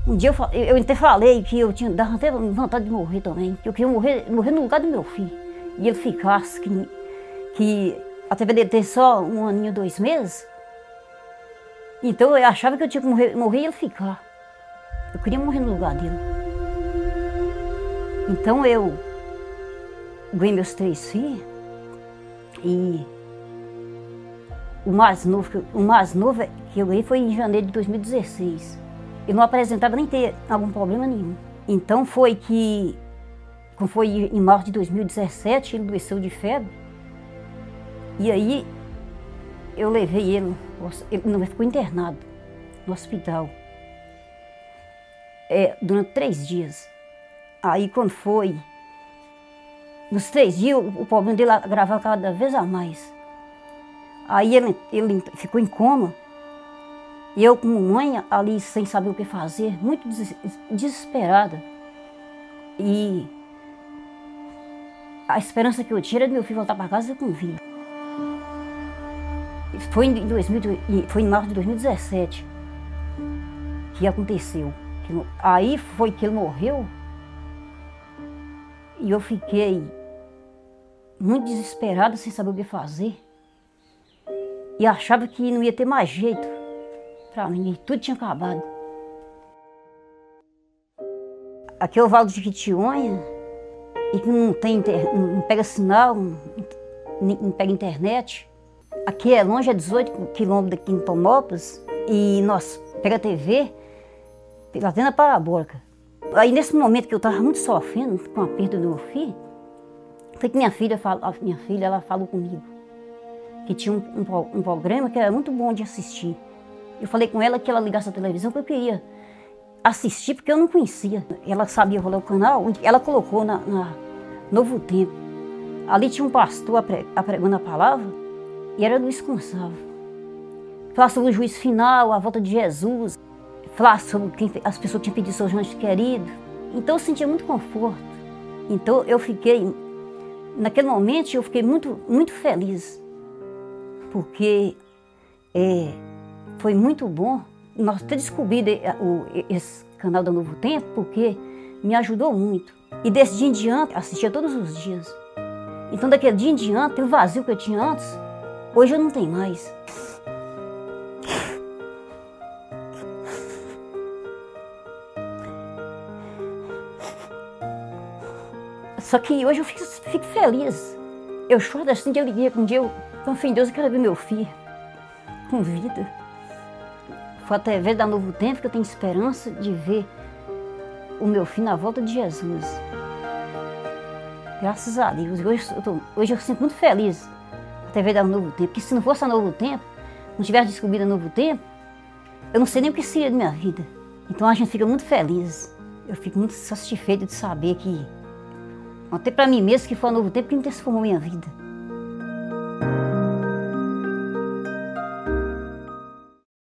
Um dia eu até falei que eu tinha dado até vontade de morrer também, que eu queria morrer no lugar do meu filho. E ele ficasse, que até ele ter só 1 aninho, 2 meses. Então eu achava que eu tinha que morrer e ele ficar. Eu queria morrer no lugar dele. Então eu ganhei meus 3 filhos e o mais novo que eu ganhei foi em janeiro de 2016. Eu não apresentava nem ter algum problema nenhum. Então foi que, quando foi em março de 2017, ele adoeceu de febre. E aí eu levei ele ficou internado no hospital durante 3 dias. Aí quando foi, nos 3 dias o problema dele agravava cada vez a mais. Aí ele ficou em coma. E eu como mãe ali sem saber o que fazer, muito desesperada. E a esperança que eu tinha era de meu filho voltar para casa com vida. Foi em março de 2017 que aconteceu. Aí foi que ele morreu e eu fiquei muito desesperada, sem saber o que fazer. E achava que não ia ter mais jeito para mim, tudo tinha acabado. Aqui é o Vale de Jequitinhonha, e que não pega sinal, não pega internet. Aqui é longe, é 18 quilômetros daqui em Tomópolis, e nós pega TV pela antena parabólica. Aí nesse momento que eu estava muito sofrendo com a perda do meu filho, foi que minha filha ela falou comigo que tinha um programa que era muito bom de assistir. Eu falei com ela que ela ligasse a televisão porque eu queria assistir, porque eu não conhecia. Ela sabia rolar o canal, ela colocou na Novo Tempo. Ali tinha um pastor pregando a palavra e era Luiz Gonçalves. Falar sobre o juízo final, a volta de Jesus, falar sobre as pessoas que tinham pedido seus anjos queridos. Então eu sentia muito conforto. Então eu fiquei, naquele momento eu fiquei muito, muito feliz, porque foi muito bom nós ter descobrido esse canal da Novo Tempo, porque me ajudou muito. E desse dia em diante, assistia todos os dias. Então daquele dia em diante, o vazio que eu tinha antes, hoje eu não tenho mais. Só que hoje eu fico feliz. Eu choro assim de alegria, que um dia eu confio em Deus e quero ver meu filho com vida. Foi através da Novo Tempo que eu tenho esperança de ver o meu filho na volta de Jesus. Graças a Deus. Hoje eu sinto muito feliz através da Novo Tempo. Porque se não fosse a Novo Tempo, não tivesse descobrido a Novo Tempo, eu não sei nem o que seria da minha vida. Então a gente fica muito feliz. Eu fico muito satisfeita de saber que, até para mim mesmo, que foi a Novo Tempo que me transformou minha vida.